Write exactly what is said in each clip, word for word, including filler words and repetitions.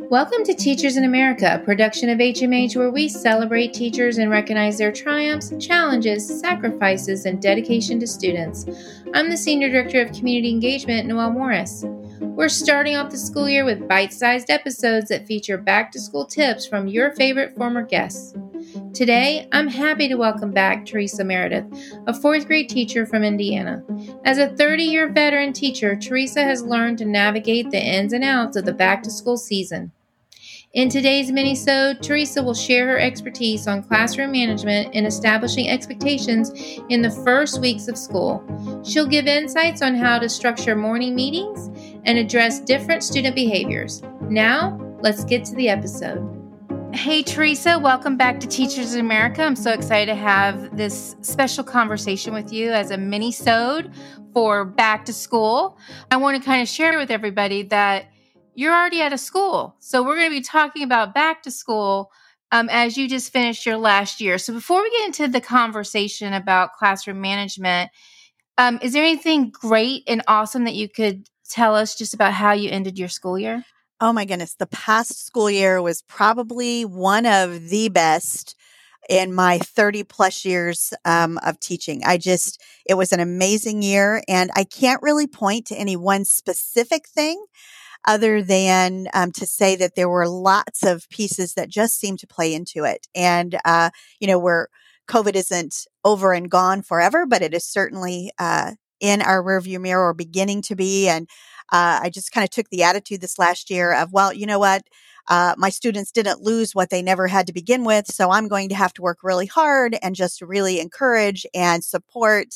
Welcome to Teachers in America, a production of H M H where we celebrate teachers and recognize their triumphs, challenges, sacrifices, and dedication to students. I'm the Senior Director of Community Engagement, Noelle Morris. We're starting off the school year with bite-sized episodes that feature back-to-school tips from your favorite former guests. Today, I'm happy to welcome back Teresa Meredith, a fourth grade teacher from Indiana. As a thirty-year veteran teacher, Teresa has learned to navigate the ins and outs of the back-to-school season. In today's mini-sode, Teresa will share her expertise on classroom management and establishing expectations in the first weeks of school. She'll give insights on how to structure morning meetings and address different student behaviors. Now, let's get to the episode. Hey, Teresa, welcome back to Teachers in America. I'm so excited to have this special conversation with you as a mini-sode for back to school. I want to kind of share with everybody that you're already out of school. So we're going to be talking about back to school um, as you just finished your last year. So before we get into the conversation about classroom management, um, is there anything great and awesome that you could tell us just about how you ended your school year? Oh my goodness. The past school year was probably one of the best in my thirty plus years um, of teaching. I just, it was an amazing year, and I can't really point to any one specific thing other than um, to say that there were lots of pieces that just seemed to play into it. And, uh, you know, where COVID isn't over and gone forever, but it is certainly uh, in our rearview mirror or beginning to be. And uh, I just kind of took the attitude this last year of, well, you know what? Uh, my students didn't lose what they never had to begin with. So I'm going to have to work really hard and just really encourage and support.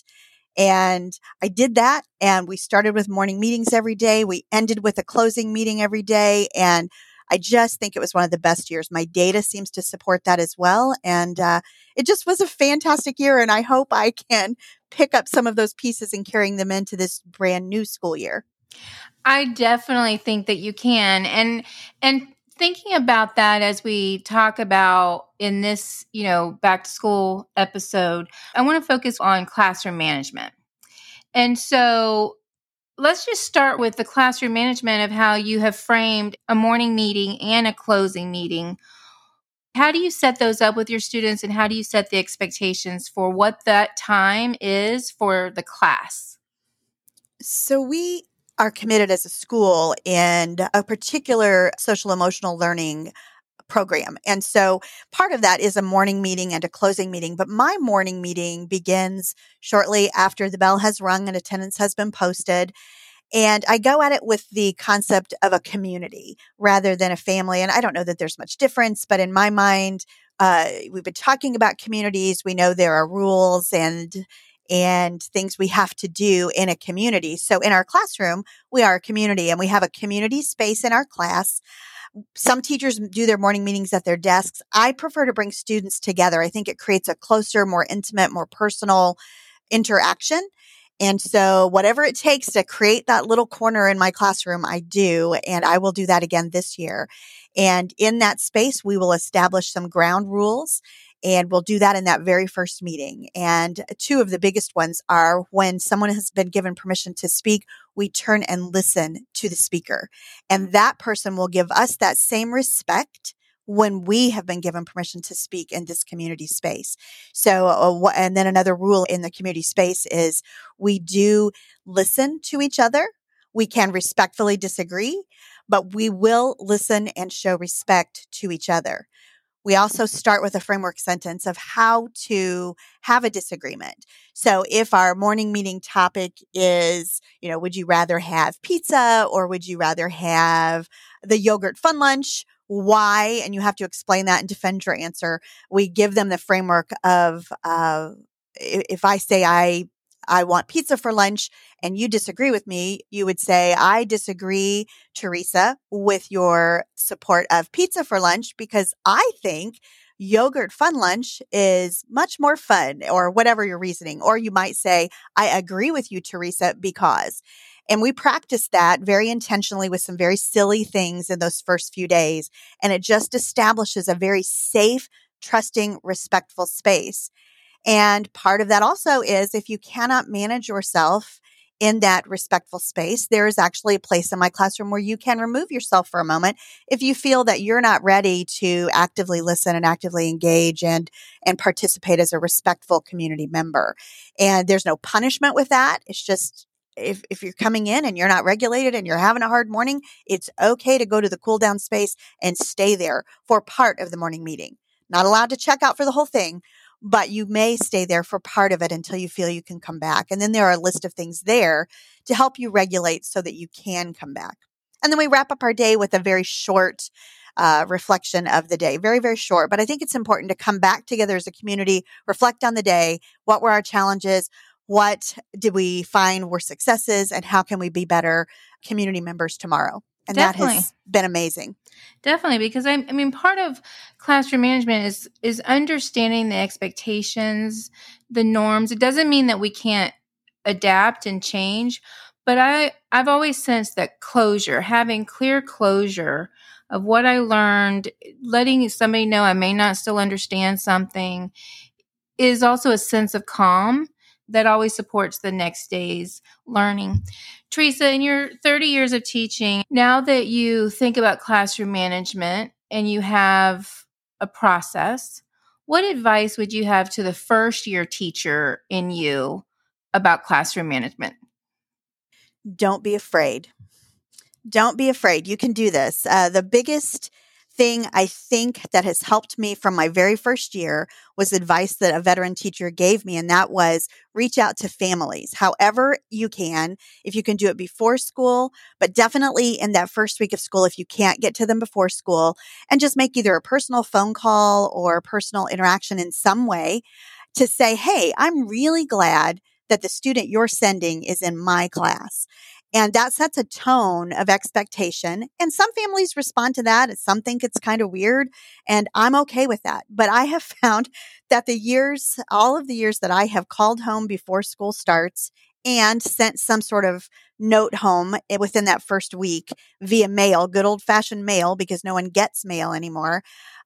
And I did that. And we started with morning meetings every day. We ended with a closing meeting every day. And I just think it was one of the best years. My data seems to support that as well. And uh, it just was a fantastic year. And I hope I can pick up some of those pieces and carrying them into this brand new school year. I definitely think that you can. And, and, Thinking about that as we talk about in this, you know, back to school episode, I want to focus on classroom management. And so let's just start with the classroom management of how you have framed a morning meeting and a closing meeting. How do you set those up with your students, and how do you set the expectations for what that time is for the class? So we are committed as a school in a particular social emotional learning program. And so part of that is a morning meeting and a closing meeting. But my morning meeting begins shortly after the bell has rung and attendance has been posted. And I go at it with the concept of a community rather than a family. And I don't know that there's much difference, but in my mind, uh, we've been talking about communities. We know there are rules and and things we have to do in a community. So in our classroom, we are a community, and we have a community space in our class. Some teachers do their morning meetings at their desks. I prefer to bring students together. I think it creates a closer, more intimate, more personal interaction. And so whatever it takes to create that little corner in my classroom, I do. And I will do that again this year. And in that space, we will establish some ground rules. And we'll do that in that very first meeting. And two of the biggest ones are when someone has been given permission to speak, we turn and listen to the speaker. And that person will give us that same respect when we have been given permission to speak in this community space. So, uh, and then another rule in the community space is we do listen to each other. We can respectfully disagree, but we will listen and show respect to each other. We also start with a framework sentence of how to have a disagreement. So if our morning meeting topic is, you know, would you rather have pizza or would you rather have the yogurt fun lunch? Why? And you have to explain that and defend your answer. We give them the framework of, uh, if I say I I want pizza for lunch and you disagree with me, you would say, I disagree, Teresa, with your support of pizza for lunch because I think yogurt fun lunch is much more fun, or whatever your reasoning. Or you might say, I agree with you, Teresa, because. And we practice that very intentionally with some very silly things in those first few days. And it just establishes a very safe, trusting, respectful space. And part of that also is if you cannot manage yourself in that respectful space, there is actually a place in my classroom where you can remove yourself for a moment if you feel that you're not ready to actively listen and actively engage and, and participate as a respectful community member. And there's no punishment with that. It's just, if, if you're coming in and you're not regulated and you're having a hard morning, it's okay to go to the cool down space and stay there for part of the morning meeting. Not allowed to check out for the whole thing, but you may stay there for part of it until you feel you can come back. And then there are a list of things there to help you regulate so that you can come back. And then we wrap up our day with a very short uh, reflection of the day. Very, very short. But I think it's important to come back together as a community, reflect on the day. What were our challenges? What did we find were successes? And how can we be better community members tomorrow? And Definitely. that has been amazing. Definitely, because I, I mean, part of classroom management is is understanding the expectations, the norms. It doesn't mean that we can't adapt and change, but I I've always sensed that closure, having clear closure of what I learned, letting somebody know I may not still understand something, is also a sense of calm that always supports the next day's learning. Teresa, in your thirty years of teaching, now that you think about classroom management and you have a process, what advice would you have to the first year teacher in you about classroom management? Don't be afraid. Don't be afraid. You can do this. Uh, the biggest thing I think that has helped me from my very first year was advice that a veteran teacher gave me, and that was reach out to families however you can. If you can do it before school, but definitely in that first week of school if you can't get to them before school, and just make either a personal phone call or personal interaction in some way to say, hey, I'm really glad that the student you're sending is in my class. And that sets a tone of expectation. And some families respond to that, and some think it's kind of weird. And I'm okay with that. But I have found that the years, all of the years that I have called home before school starts and sent some sort of note home within that first week via mail, good old fashioned mail, because no one gets mail anymore,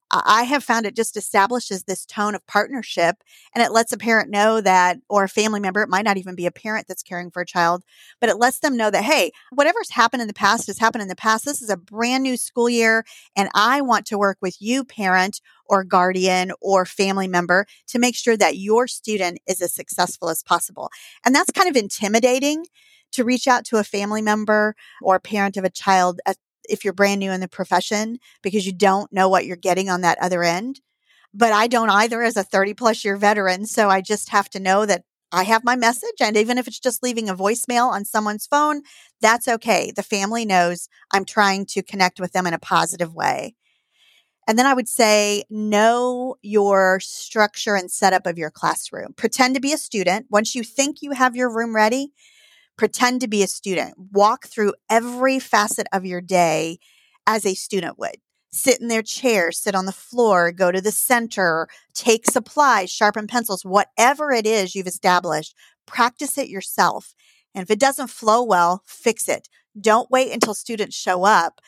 I have found it just establishes this tone of partnership, and it lets a parent know that, or a family member, it might not even be a parent that's caring for a child, but it lets them know that, hey, whatever's happened in the past has happened in the past. This is a brand new school year, and I want to work with you, parent or guardian or family member, to make sure that your student is as successful as possible. And that's kind of intimidating to reach out to a family member or a parent of a child at if you're brand new in the profession, because you don't know what you're getting on that other end. But I don't either as a thirty plus year veteran. So I just have to know that I have my message. And even if it's just leaving a voicemail on someone's phone, that's okay. The family knows I'm trying to connect with them in a positive way. And then I would say, know your structure and setup of your classroom. Pretend to be a student. Once you think you have your room ready, pretend to be a student. Walk through every facet of your day as a student would. Sit in their chair, sit on the floor, go to the center, take supplies, sharpen pencils, whatever it is you've established, practice it yourself. And if it doesn't flow well, fix it. Don't wait until students show up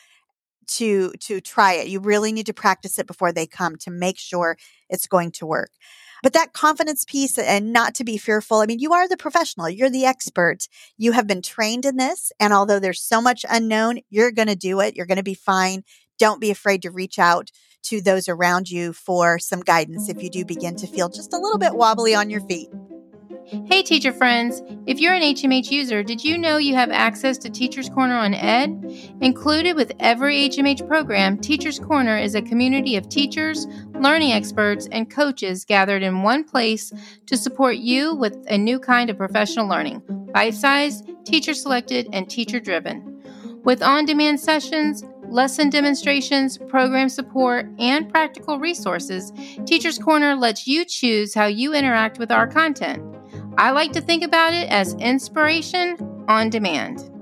to, to try it. You really need to practice it before they come to make sure it's going to work. But that confidence piece and not to be fearful. I mean, you are the professional. You're the expert. You have been trained in this. And although there's so much unknown, you're going to do it. You're going to be fine. Don't be afraid to reach out to those around you for some guidance if you do begin to feel just a little bit wobbly on your feet. Hey, teacher friends. If you're an H M H user, did you know you have access to Teacher's Corner on Ed? Included with every H M H program, Teacher's Corner is a community of teachers, learning experts, and coaches gathered in one place to support you with a new kind of professional learning, bite-sized, teacher-selected, and teacher-driven. With on-demand sessions, lesson demonstrations, program support, and practical resources, Teacher's Corner lets you choose how you interact with our content. I like to think about it as inspiration on demand.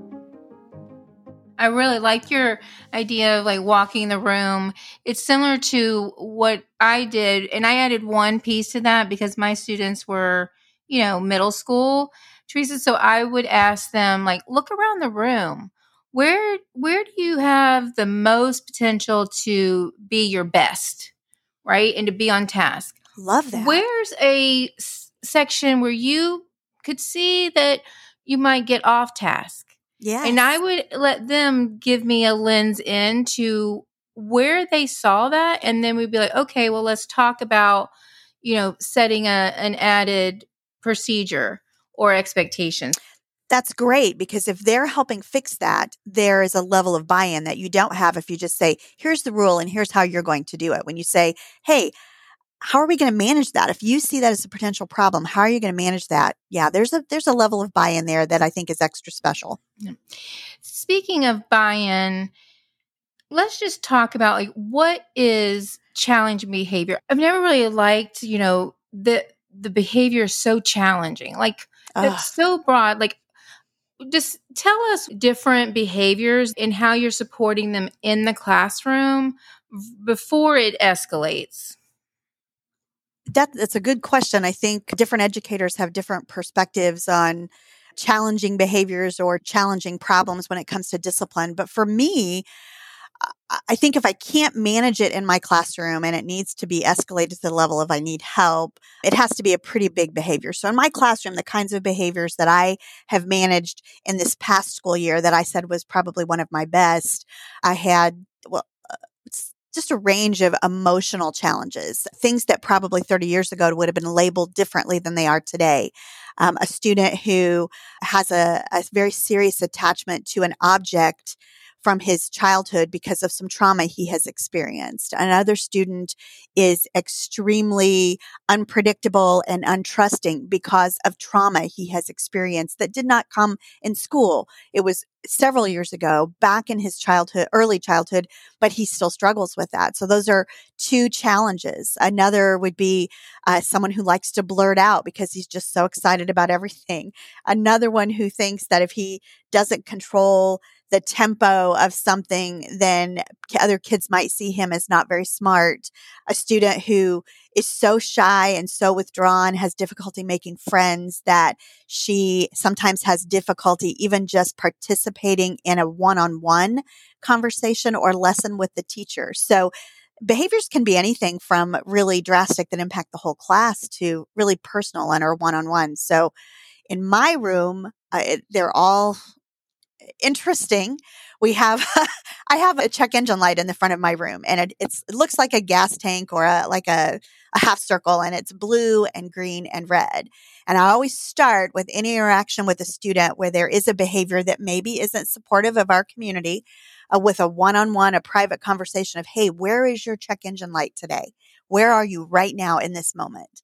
I really like your idea of like walking the room. It's similar to what I did, and I added one piece to that because my students were, you know, middle school, Teresa. So I would ask them, like, look around the room. Where where do you have the most potential to be your best, right? And to be on task. Love that. Where's a s- section where you could see that you might get off task. Yes. And I would let them give me a lens into where they saw that. And then we'd be like, okay, well, let's talk about, you know, setting a, an added procedure or expectations. That's great, because if they're helping fix that, there is a level of buy-in that you don't have if you just say, here's the rule and here's how you're going to do it. When you say, hey, how are we going to manage that? If you see that as a potential problem, how are you going to manage that? Yeah, there's a there's a level of buy-in there that I think is extra special. Speaking of buy-in, let's just talk about like what is challenging behavior. I've never really liked, you know, the the behavior is so challenging. Like Ugh. it's so broad. Like just tell us different behaviors and how you're supporting them in the classroom before it escalates. That, that's a good question. I think different educators have different perspectives on challenging behaviors or challenging problems when it comes to discipline. But for me, I think if I can't manage it in my classroom and it needs to be escalated to the level of I need help, it has to be a pretty big behavior. So in my classroom, the kinds of behaviors that I have managed in this past school year that I said was probably one of my best, I had, well, uh, it's just a range of emotional challenges, things that probably thirty years ago would have been labeled differently than they are today. Um, a student who has a, a very serious attachment to an object from his childhood because of some trauma he has experienced. Another student is extremely unpredictable and untrusting because of trauma he has experienced that did not come in school. It was several years ago, back in his childhood, early childhood, but he still struggles with that. So those are two challenges. Another would be uh, someone who likes to blurt out because he's just so excited about everything. Another one who thinks that if he doesn't control the tempo of something, then other kids might see him as not very smart. A student who is so shy and so withdrawn, has difficulty making friends, that she sometimes has difficulty even just participating in a one-on-one conversation or lesson with the teacher. So behaviors can be anything from really drastic that impact the whole class to really personal and are one-on-one. So in my room, uh, it, they're all interesting. We have, I have a check engine light in the front of my room, and it, it's, it looks like a gas tank or a, like a, a half circle, and it's blue and green and red. And I always start with any interaction with a student where there is a behavior that maybe isn't supportive of our community, uh, with a one-on-one, a private conversation of, hey, where is your check engine light today? Where are you right now in this moment?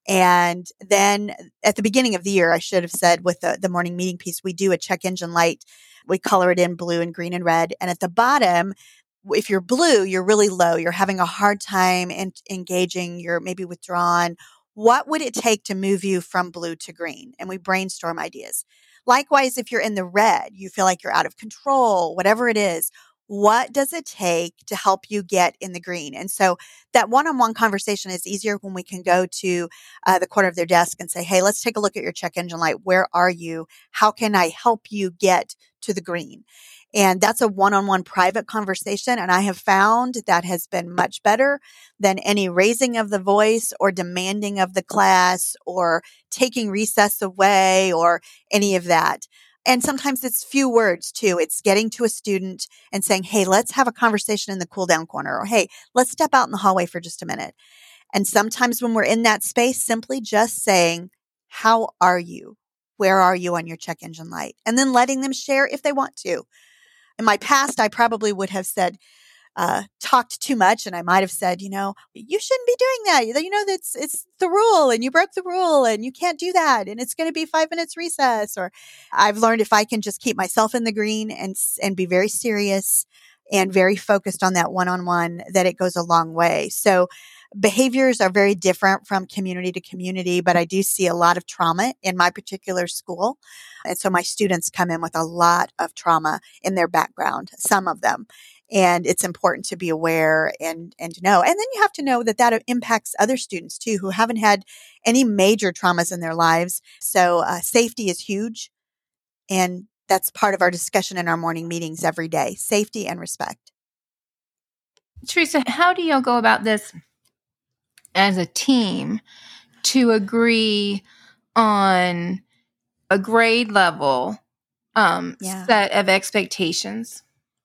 And then at the beginning of the year, I should have said with the, the morning meeting piece, we do a check engine light. We color it in blue and green and red. And at the bottom, if you're blue, you're really low. You're having a hard time in, engaging. You're maybe withdrawn. What would it take to move you from blue to green? And we brainstorm ideas. Likewise, if you're in the red, you feel like you're out of control, whatever it is. What does it take to help you get in the green? And so that one-on-one conversation is easier when we can go to uh, the corner of their desk and say, hey, let's take a look at your check engine light. Where are you? How can I help you get to the green? And that's a one-on-one private conversation. And I have found that has been much better than any raising of the voice or demanding of the class or taking recess away or any of that. And sometimes it's few words too. It's getting to a student and saying, hey, let's have a conversation in the cool down corner, or hey, let's step out in the hallway for just a minute. And sometimes when we're in that space, simply just saying, how are you? Where are you on your check engine light? And then letting them share if they want to. In my past, I probably would have said, Uh, talked too much, and I might have said, you know, you shouldn't be doing that. You know, that's it's the rule, and you broke the rule, and you can't do that, and it's going to be five minutes recess. Or I've learned if I can just keep myself in the green and and be very serious and very focused on that one-on-one, that it goes a long way. So behaviors are very different from community to community, but I do see a lot of trauma in my particular school. And so my students come in with a lot of trauma in their background, some of them. And it's important to be aware and, and to know. And then you have to know that that impacts other students too, who haven't had any major traumas in their lives. So uh, safety is huge. And that's part of our discussion in our morning meetings every day, safety and respect. Teresa, how do y'all go about this as a team to agree on a grade level um, Yeah. set of expectations?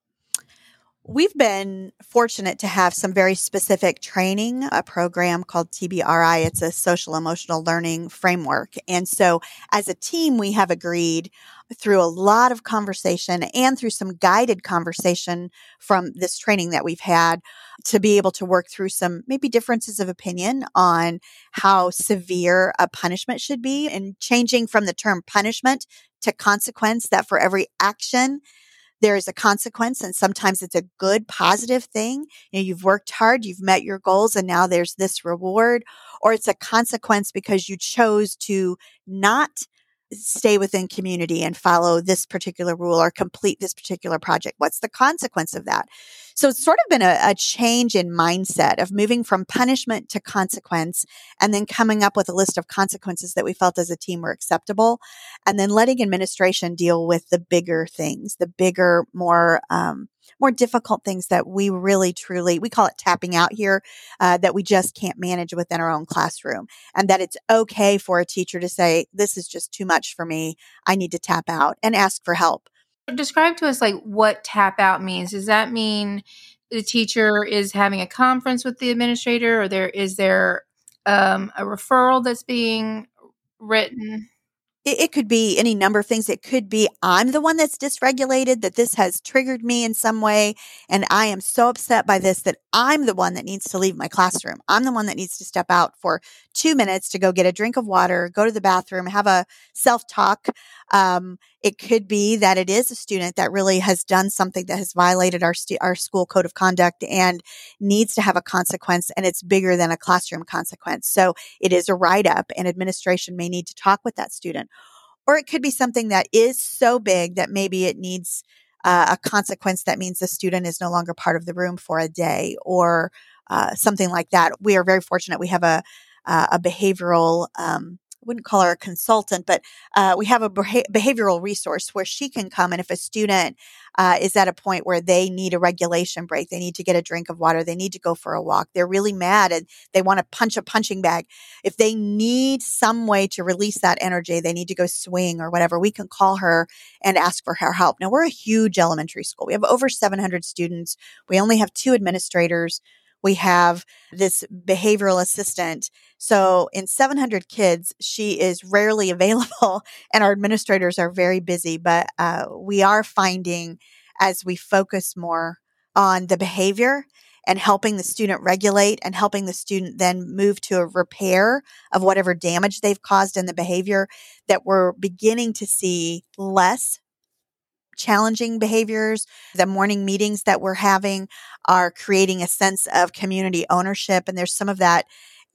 We've been fortunate to have some very specific training, a program called T B R I. It's a social emotional learning framework. And so as a team, we have agreed through a lot of conversation and through some guided conversation from this training that we've had to be able to work through some maybe differences of opinion on how severe a punishment should be, and changing from the term punishment to consequence, that for every action there is a consequence, and sometimes it's a good, positive thing. You know, you've worked hard, you've met your goals, and now there's this reward. Or it's a consequence because you chose to not stay within community and follow this particular rule or complete this particular project. What's the consequence of that? So it's sort of been a, a change in mindset of moving from punishment to consequence, and then coming up with a list of consequences that we felt as a team were acceptable, and then letting administration deal with the bigger things, the bigger, more, um, more difficult things that we really, truly, we call it tapping out here, uh, that we just can't manage within our own classroom. And that it's okay for a teacher to say, this is just too much for me. I need to tap out and ask for help. Describe to us like what tap out means. Does that mean the teacher is having a conference with the administrator, or there is there um, a referral that's being written? It, it could be any number of things. It could be I'm the one that's dysregulated, that this has triggered me in some way, and I am so upset by this that I'm the one that needs to leave my classroom. I'm the one that needs to step out for two minutes to go get a drink of water, go to the bathroom, have a self-talk. Um, it could be that it is a student that really has done something that has violated our stu- our school code of conduct and needs to have a consequence, and it's bigger than a classroom consequence. So it is a write-up, and administration may need to talk with that student. Or it could be something that is so big that maybe it needs uh, a consequence that means the student is no longer part of the room for a day, or uh, something like that. We are very fortunate. We have a uh, a behavioral, um, I wouldn't call her a consultant, but uh, we have a beha- behavioral resource where she can come. And if a student uh, is at a point where they need a regulation break, they need to get a drink of water, they need to go for a walk, they're really mad and they want to punch a punching bag. If they need some way to release that energy, they need to go swing or whatever, we can call her and ask for her help. Now, we're a huge elementary school. We have over seven hundred students. We only have two administrators. We have this behavioral assistant. So in seven hundred kids, she is rarely available, and our administrators are very busy. But uh, we are finding, as we focus more on the behavior and helping the student regulate and helping the student then move to a repair of whatever damage they've caused in the behavior, that we're beginning to see less challenging behaviors. The morning meetings that we're having are creating a sense of community ownership. And there's some of that.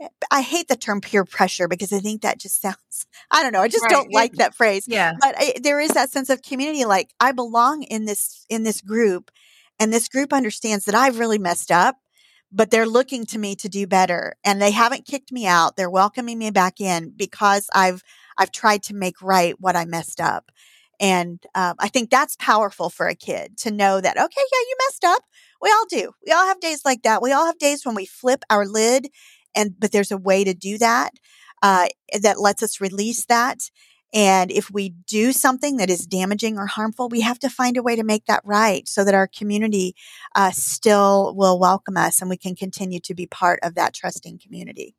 I hate the term peer pressure because I think that just sounds, I don't know, I just Right. don't like It- that phrase. Yeah. But I, there is that sense of community, like I belong in this, in this group, and this group understands that I've really messed up, but they're looking to me to do better, and they haven't kicked me out. They're welcoming me back in because I've, I've tried to make right what I messed up. And um, I think that's powerful for a kid to know that, okay, yeah, you messed up. We all do. We all have days like that. We all have days when we flip our lid, and but there's a way to do that uh, that lets us release that. And if we do something that is damaging or harmful, we have to find a way to make that right so that our community uh, still will welcome us and we can continue to be part of that trusting community.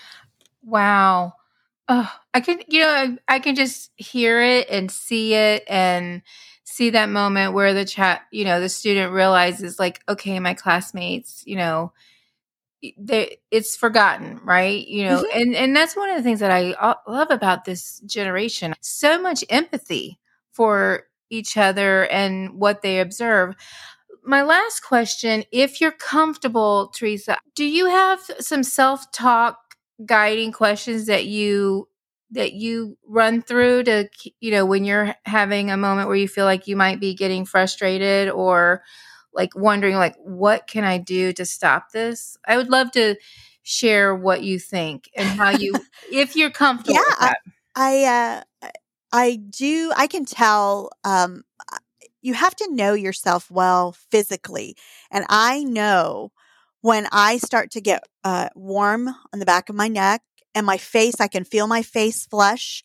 Wow. Oh, I can, you know, I, I can just hear it and see it and see that moment where the chat, you know, the student realizes like, okay, my classmates, you know, they, it's forgotten, right? You know, Mm-hmm. and, and that's one of the things that I uh, love about this generation. So much empathy for each other and what they observe. My last question, if you're comfortable, Teresa, do you have some self-talk guiding questions that you that you run through to, you know, when you're having a moment where you feel like you might be getting frustrated or like wondering like what can I do to stop this? I would love to share what you think and how you if you're comfortable Yeah, with I, that. I, uh, I do. I can tell. Um, you have to know yourself well physically, and I know when I start to get uh, warm on the back of my neck and my face. I can feel my face flush,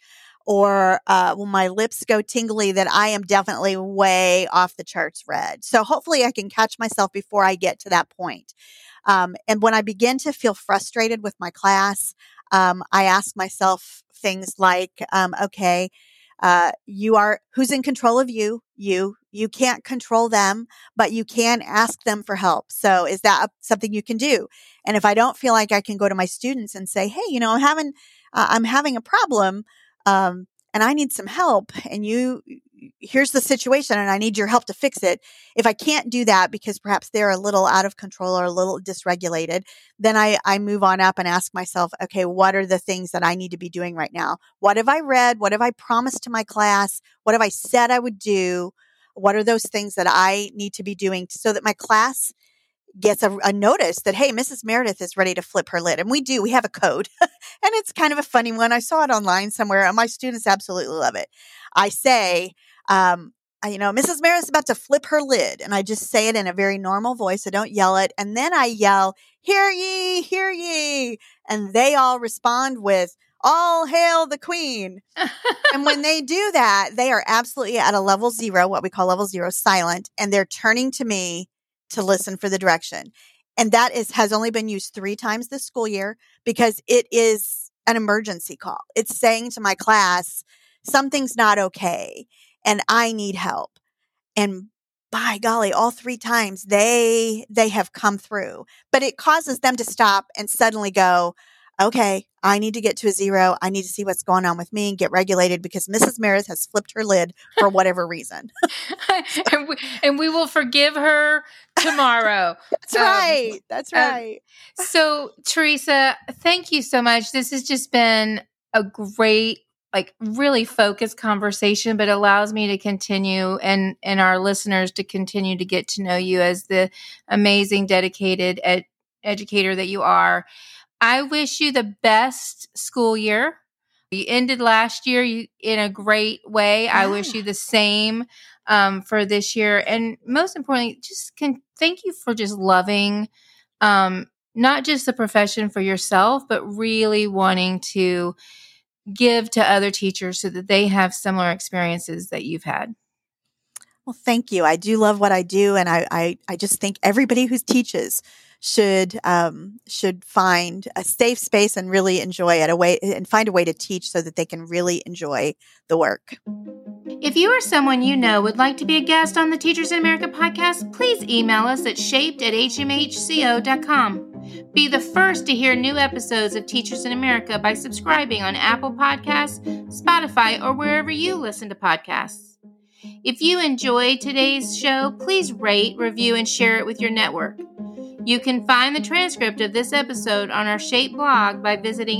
or uh, when my lips go tingly, that I am definitely way off the charts red. So hopefully I can catch myself before I get to that point. Um, and when I begin to feel frustrated with my class, um, I ask myself things like, um, okay, uh, you are, who's in control of you? You, you can't control them, but you can ask them for help. So is that something you can do? And if I don't feel like I can go to my students and say, hey, you know, I'm having, uh, I'm having a problem, um, and I need some help, and you, here's the situation and I need your help to fix it. If I can't do that because perhaps they're a little out of control or a little dysregulated, then I, I move on up and ask myself, okay, what are the things that I need to be doing right now? What have I read? What have I promised to my class? What have I said I would do? What are those things that I need to be doing so that my class gets a, a notice that, hey, Missus Meredith is ready to flip her lid. And we do. We have a code. And it's kind of a funny one. I saw it online somewhere, and my students absolutely love it. I say, um, you know, Missus Meredith is about to flip her lid. And I just say it in a very normal voice. I don't yell it. And then I yell, hear ye, hear ye. And they all respond with, all hail the queen. And when they do that, they are absolutely at a level zero, what we call level zero, silent. And they're turning to me to listen for the direction. And that is, has only been used three times this school year because it is an emergency call. It's saying to my class, something's not okay and I need help. And by golly, all three times they, they have come through, but it causes them to stop and suddenly go, okay, I need to get to a zero. I need to see what's going on with me and get regulated because Missus Meredith has flipped her lid for whatever reason. and, we, and we will forgive her tomorrow. That's um, right. That's right. Uh, so, Teresa, thank you so much. This has just been a great, like really focused conversation, but allows me to continue and, and our listeners to continue to get to know you as the amazing, dedicated ed- educator that you are. I wish you the best school year. You ended last year in a great way. Yeah. I wish you the same um, for this year. And most importantly, just can thank you for just loving um, not just the profession for yourself, but really wanting to give to other teachers so that they have similar experiences that you've had. Well, thank you. I do love what I do. And I, I, I just think everybody who teaches should um, should find a safe space and really enjoy it, a way and find a way to teach so that they can really enjoy the work. If you or someone you know would like to be a guest on the Teachers in America podcast, please email us at shaped at h m h co dot com. Be the first to hear new episodes of Teachers in America by subscribing on Apple Podcasts, Spotify, or wherever you listen to podcasts. If you enjoyed today's show, please rate, review, and share it with your network. You can find the transcript of this episode on our Shaped blog by visiting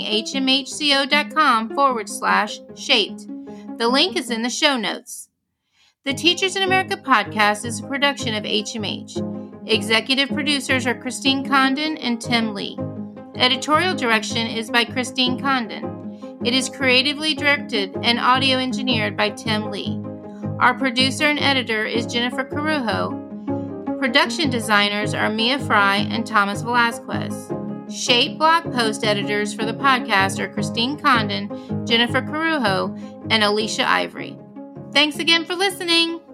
hmhco.com forward slash shaped. The link is in the show notes. The Teachers in America podcast is a production of H M H. Executive producers are Christine Condon and Tim Lee. Editorial direction is by Christine Condon. It is creatively directed and audio engineered by Tim Lee. Our producer and editor is Jennifer Carujo. Production designers are Mia Fry and Thomas Velazquez. Shape blog post editors for the podcast are Christine Condon, Jennifer Carujo, and Alicia Ivory. Thanks again for listening.